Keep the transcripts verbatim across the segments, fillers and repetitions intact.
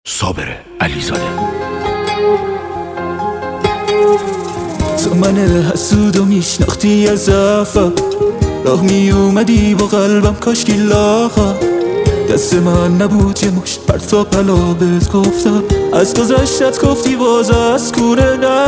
صابر علیزاده. تو من حسود و میشناختی از اول، راه می اومدی با قلبم کاشکی لاغا. دست من نبود یه مشت پرتا پلا بهت گفتم، از گذشتت گفتی باز از کوره در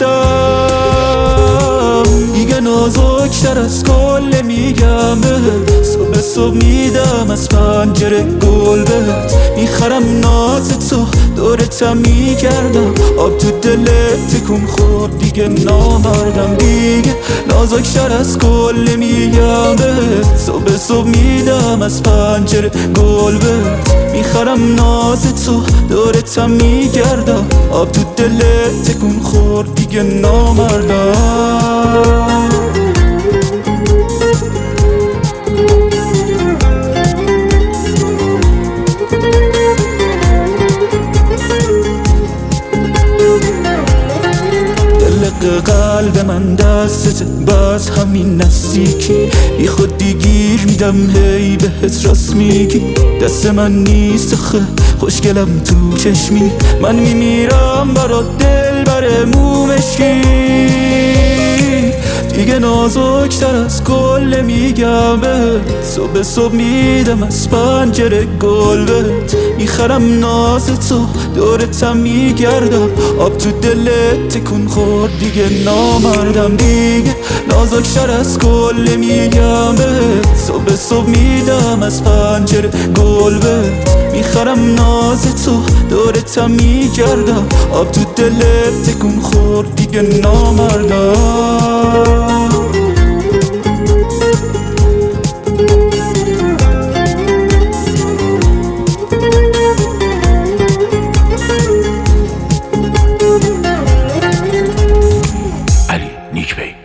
رفتم. دیگه نازکتر از کل میگم بهت، صبح صبح میدم از پنجره گل بهت. میخرم ناز تو دورتم میگردم، آب تو دلت تکون خورد دیگه نامردم. دیگه نازکتر از کل میگم بهت، صبح صبح میدم از پنجره گل بهت. میخرم ناز تو دورتم میگردم، آب تو دلت تکون خورد دیگه نامردم. قلب من دستت باز همین نزدیکی، بی خود دیگیر میدم هی بهت راست میگی. دست من نیست خه خوشگلم تو چشمی، من میمیرم برا دل بر مومشی. دیگه نازکتر از کل میگم بهت، صبح صبح میدم از پنجره گل بهت. میخرم ناز تو دورتم میگردم، آب تو دلت تکون خورد دیگه نامردم. دیگه نازکتر از کل میگم بهت، صبح صبح میدم از پنجره گل بهت. میخرم ناز تو دورتم میگردم، آب تو دلت تکون خورد دیگه نامردم. علی نیک بی.